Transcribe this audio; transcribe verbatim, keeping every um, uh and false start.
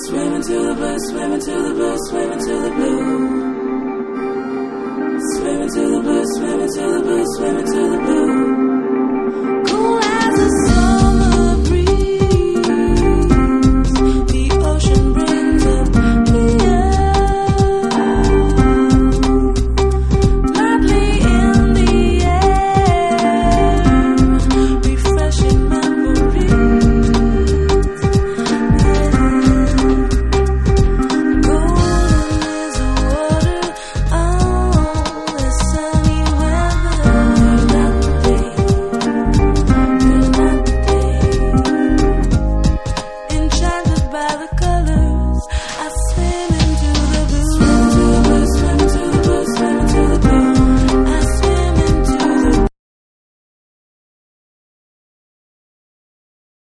Swimming to the blue, swimming to the blue, swimming to the blue. Swimming to the blue, swimming to the blue, swimming to the blue.